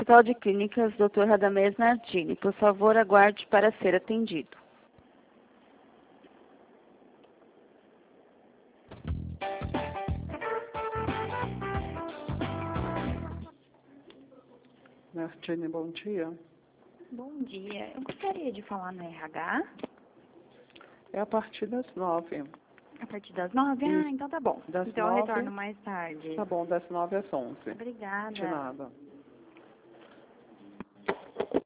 Hospital de Clínicas, Dr. Radamés Nardini. Por favor, aguarde para ser atendido. Nardini, bom dia. Bom dia. Eu gostaria de falar no RH. É a partir das 9. A partir das 9? Isso. Ah, então tá bom. Das então 9, eu retorno mais tarde. Tá bom, das 9 às 11. Obrigada. De nada.